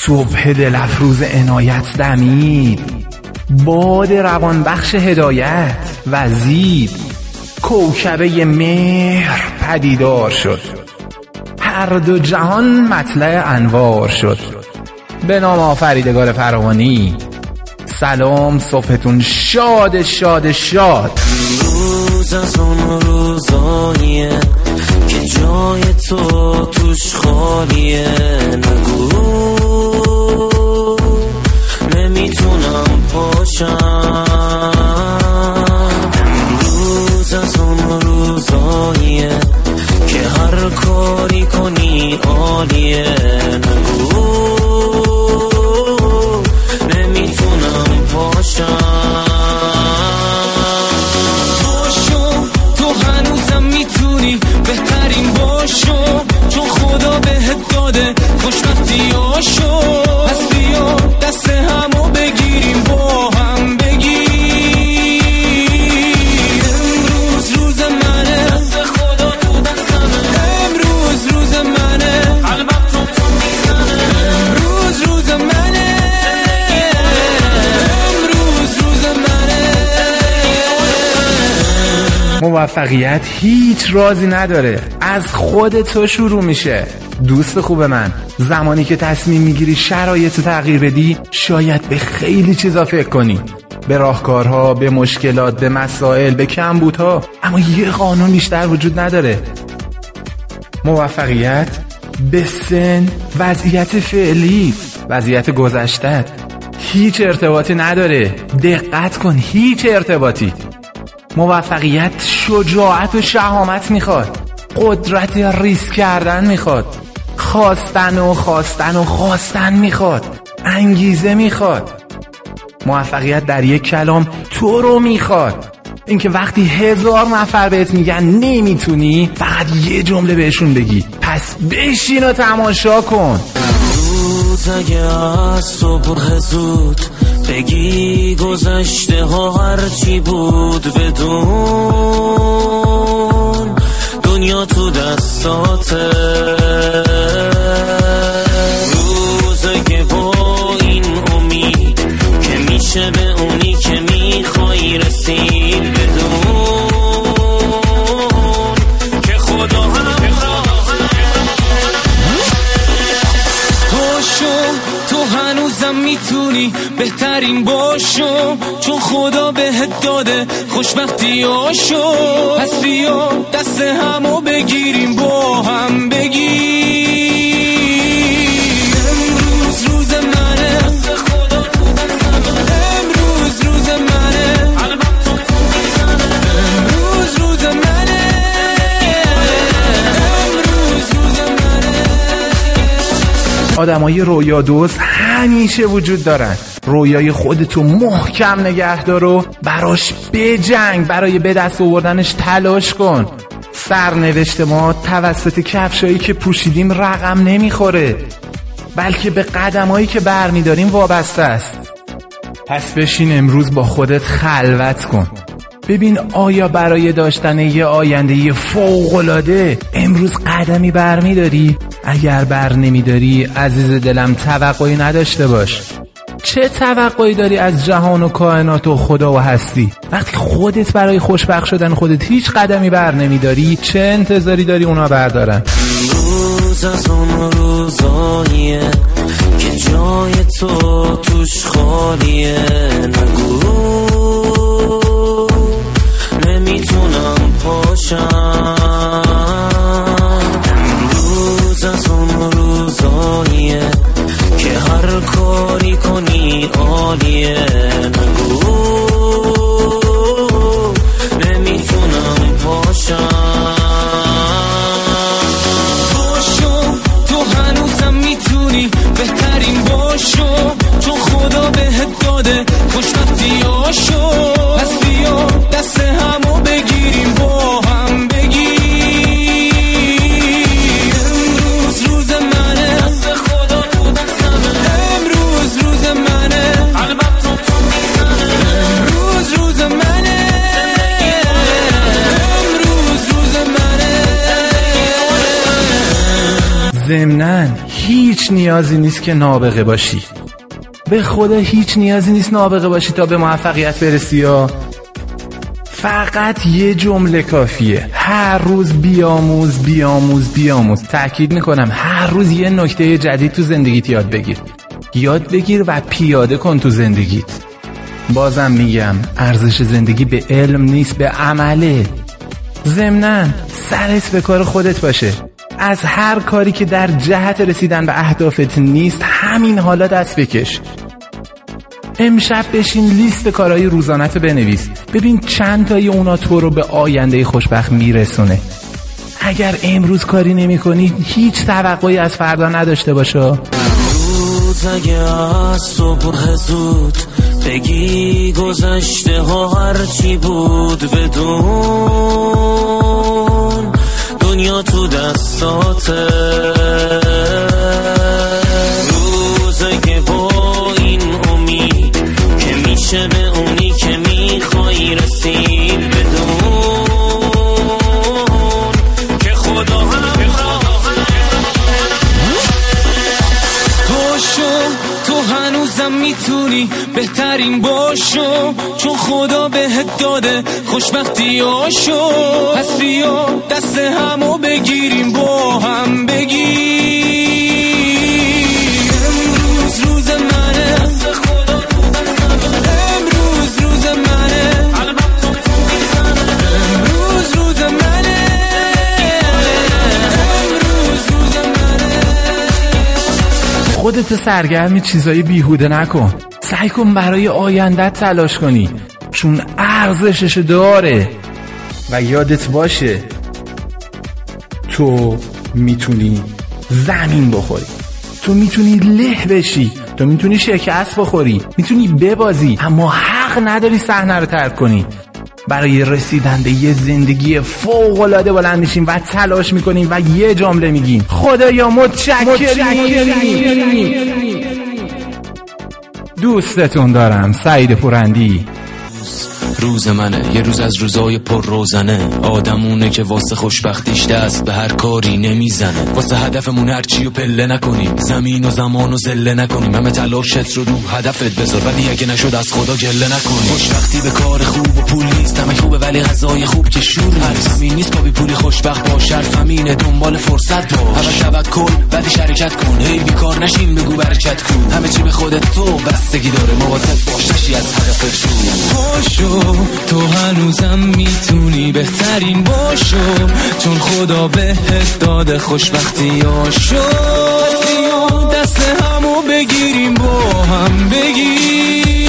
صبح دل افروز عنایت دمید، باد روان بخش هدایت وزید، کوکبه مهر پدیدار شد، هر دو جهان مطلع انوار شد. به نام آفریدگار فراوانی، سلام، صبحتون شاد شاد شاد. روز از اون روزاییه که جای تو توش خالیه، نگو نمیتونم پاشم. امروز از اون روزاییه که هر کاری کنی عالیه، نگو نمیتونم پاشم. بهترین باشو چون خدا بهت داده خوشبختی آشو، پس بیا دست همو بگیریم با هم بگیر. امروز روز منه، دست خدا تو دستمه. امروز روز منه، قلبم تو میزنه. امروز روز منه، امروز روز منه. موفقیت هیچ رازی نداره، از خود تو شروع میشه. دوست خوب من، زمانی که تصمیم میگیری شرایط رو تغییر بدی، شاید به خیلی چیزا فکر کنی، به راهکارها، به مشکلات، به مسائل، به کمبودها، اما یه قانون بیشتر وجود نداره. موفقیت به سن، وضعیت فعلی، وضعیت گذشته هیچ ارتباطی نداره. دقت کن، هیچ ارتباطی. موفقیت شجاعت و شهامت میخواد، قدرت ریسک کردن میخواد، خواستن و خواستن و خواستن میخواد، انگیزه میخواد. موفقیت در یک کلام تو رو میخواد. اینکه وقتی 1000 نفر بهت میگن نمیتونی، فقط یه جمله بهشون بگی پس بشین و تماشا کن. روز اگه از صبح زود بگی گذشته ها هرچی بود، بدون دنیا تو دستاته. روز اگه با این امید که میشه به اونی که میخوای رسید، بدون که خدا تو هنوزم میتونی بهترین باشو چون خدا بهت داده خوشبختی آشو، پس بیا دست همو بگیریم با هم بگیر. امروز روز منه، دست خدا تو دستمه. امروز روز منه، قلبم تو میزنه. امروز روز منه، امروز روز منه. آدمای رویا دوست همیشه وجود دارن. رویای خودتو محکم نگه دار و براش بجنگ، برای به دست آوردنش تلاش کن. سرنوشت ما توسط کفشایی که پوشیدیم رقم نمیخوره، بلکه به قدمایی که برمیداریم وابسته است. پس بشین امروز با خودت خلوت کن، ببین آیا برای داشتن یه آینده فوق‌العاده امروز قدمی برمیداری؟ اگر بر نمیداری عزیز دلم توقعی نداشته باش. چه توقعی داری از جهان و کائنات و خدا و هستی؟ وقتی خودت برای خوشبخت شدن خودت هیچ قدمی بر نمیداری، چه انتظاری داری اونا بردارن؟ روز از اون روزاییه که جای تو توش خالیه، نگو نمیتونم پاشم. امروز از اون روزاییه که هر کاری کنی عالیه، نگو نمیتونم پاشم. باشو تو هنوزم میتونی بهترین باشو چون خدا بهت داده خوشبختی آشو، ضمناً هیچ نیازی نیست که نابغه باشی، به خدا هیچ نیازی نیست نابغه باشی تا به موفقیت برسی. فقط یه جمله کافیه: هر روز بیاموز بیاموز بیاموز. تأکید میکنم هر روز یه نکته جدید تو زندگیت یاد بگیر و پیاده کن تو زندگیت. بازم میگم ارزش زندگی به علم نیست، به عمله. ضمناً سرت به کار خودت باشه. از هر کاری که در جهت رسیدن به اهدافت نیست همین حالا دست بکش. امشب بشین لیست کارهای روزانت رو بنویس، ببین چند تای اونا تو رو به آینده خوشبخت میرسونه. اگر امروز کاری نمی کنی هیچ توقعی از فردا نداشته باشه. روز اگه از صبح زود بگی گذشته ها هرچی بود، بدون دنیا تو دستاته. روز اگه با این امید که میشه به اونی که میخوایی رسید، بدون که خدا هم تو هنوزم میتونی بهترین باشو، چون خدا بهت داده خوشبختی هاشو. پس بیا دست همو بگیریم با هم بگیر امروز روز منه، امروز روز منه، امروز روز منه، امروز روز منه. خودت سرگرم چیزای بیهوده نکن، سعی کن برای آیندت تلاش کنی، چون ارزشش داره. و یادت باشه تو میتونی زمین بخوری، تو میتونی له بشی، تو میتونی شکست بخوری، میتونی ببازی، اما حق نداری صحنه رو ترک کنی. برای رسیدن به یه زندگی فوق‌العاده بلند میشیم و تلاش میکنیم و یه جمله میگیم: خدایا متشکریم. دوستتون دارم. سعید پورندی. روز منه، یه روز از روزای پر روزنه. آدمونه که واسه خوشبختیش دست به هر کاری نمیزنه. واسه هدفمون هرچی و پله نکنیم، زمین و زمان و زله نکنیم. همه تلاشت رو هدفت بذار، ولی اگه نشد از خدا گله نکنیم. خوشبختی به کار خوب و پول نیست، همه خوبه ولی غذای خوب که شور نیست. همین نیست با بی پولی خوشبخت باش، حرف همینه، دنبال فرصت باش. اول توکل بعد شرکت کن، هی بیکار نشین بگو برکت کن. همه چی به خودت تو بستگی داره، مواظب باش نشی از هدفت دور. تو هنوزم میتونی بهترین باشو، چون خدا بهت داده خوشبختی هاشو. دست همو بگیریم با هم بگیر